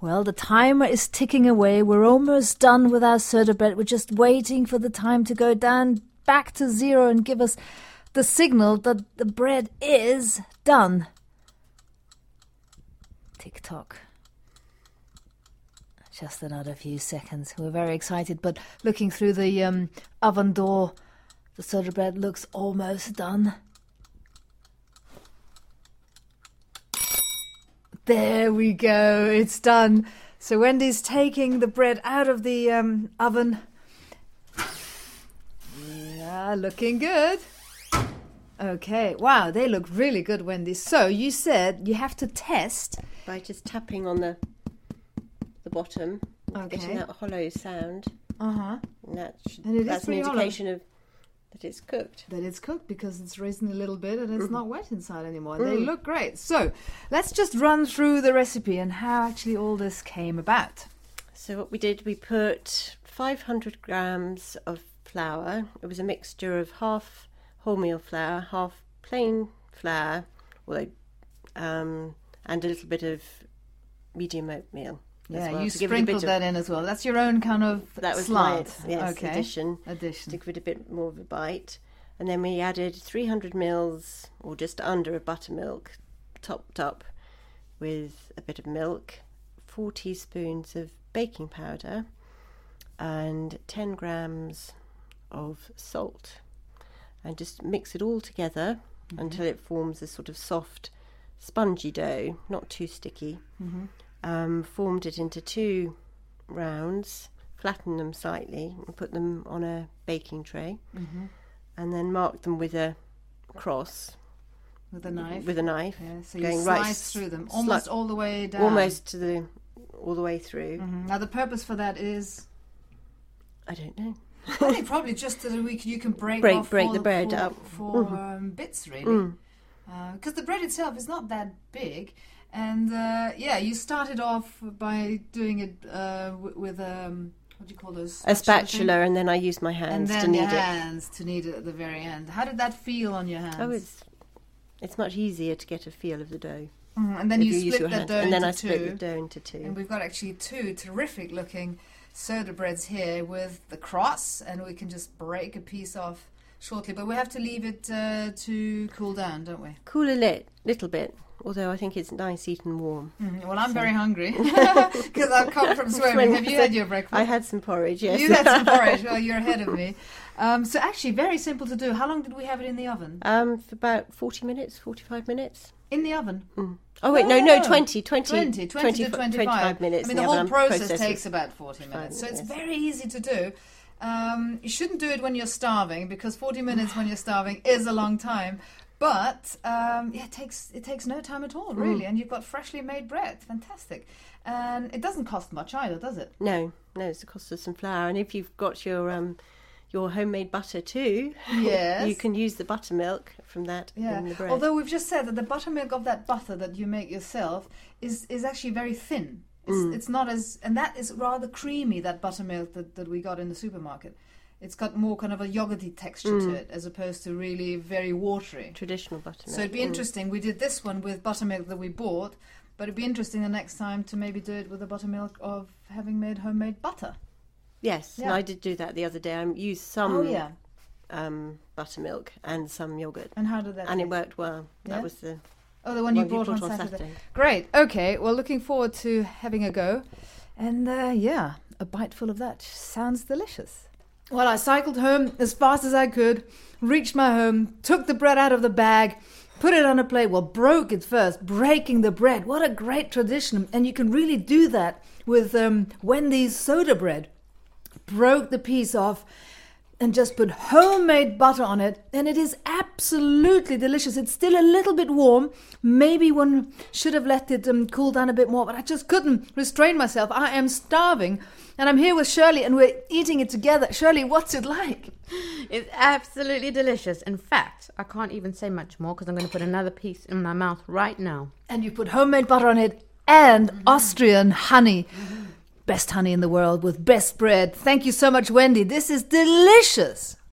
Well, the timer is ticking away. We're almost done with our soda bread. We're just waiting for the time to go down back to 0 and give us the signal that the bread is done. Tick-tock. Just another few seconds. We're very excited, but looking through the oven door, the soda bread looks almost done. There we go. It's done. So Wendy's taking the bread out of the oven. Yeah, looking good. Okay. Wow, they look really good, Wendy. So you said you have to test by just tapping on the bottom, getting that hollow sound. And that's an indication that it's cooked. That it's cooked because it's risen a little bit and it's not wet inside anymore. They look great. So let's just run through the recipe and how actually all this came about. So what we did, we put 500 grams of flour. It was a mixture of half wholemeal flour, half plain flour, and a little bit of medium oatmeal. Yeah, you sprinkled that in as well. That's your own kind of that was slant. Addition. To give it a bit more of a bite. And then we added 300 mils, or just under, of buttermilk, topped up with a bit of milk, 4 teaspoons of baking powder, and 10 grams of salt. And just mix it all together until it forms a sort of soft, spongy dough, not too sticky. Formed it into 2 rounds, flattened them slightly and put them on a baking tray, and then marked them with a cross. With a knife? With a knife. Yeah, so you slice through them, almost all the way down. Almost all the way through. Now the purpose for that is? I don't know. I think probably just so that you can break the bread up for bits, really. Because the bread itself is not that big. And you started off by doing it with what do you call those? A spatula, and then I used my hands to knead it. And then your hands to knead it at the very end. How did that feel on your hands? Oh, it's much easier to get a feel of the dough. And then you split that dough into 2. And then I split the dough into 2. And we've got actually 2 terrific looking soda breads here with the cross, and we can just break a piece off shortly. But we have to leave it to cool down, don't we? Cool a little bit. Although I think it's nice eaten warm. Well, I'm very hungry because I've come from swimming. Have you had your breakfast? I had some porridge, yes. You had some porridge. Well, you're ahead of me. So actually, very simple to do. How long did we have it in the oven? For about 40 minutes, 45 minutes. In the oven? Oh, wait, no, 20 to 25 minutes. I mean, the whole process takes about 40 minutes. So it's very easy to do. You shouldn't do it when you're starving, because 40 minutes when you're starving is a long time. But it takes no time at all, really, and you've got freshly made bread. Fantastic. And it doesn't cost much either, does it? No, it's the cost of some flour. And if you've got your homemade butter too, yes, you can use the buttermilk from that in the bread. Although we've just said that the buttermilk of that butter that you make yourself is actually very thin. It's not as, and that is rather creamy, that buttermilk that we got in the supermarket. It's got more kind of a yogurty texture to it, as opposed to really very watery. Traditional buttermilk. So it'd be interesting. We did this one with buttermilk that we bought, but it'd be interesting the next time to maybe do it with the buttermilk of having made homemade butter. Yes, and I did do that the other day. I used some buttermilk and some yogurt. And how did that? And it worked well. Yeah? That was the one you brought on Saturday. Great. Okay. Well, looking forward to having a go, and a bite full of that sounds delicious. Well, I cycled home as fast as I could, reached my home, took the bread out of the bag, put it on a plate. Well, broke it first, breaking the bread. What a great tradition. And you can really do that with Wendy's soda bread. Broke the piece off and just put homemade butter on it, and it is absolutely delicious. It's still a little bit warm. Maybe one should have let it cool down a bit more, but I just couldn't restrain myself. I am starving, and I'm here with Shirley, and we're eating it together. Shirley, what's it like? It's absolutely delicious. In fact, I can't even say much more because I'm going to put another piece in my mouth right now. And you put homemade butter on it and Austrian honey. Best honey in the world with best bread. Thank you so much, Wendy. This is delicious.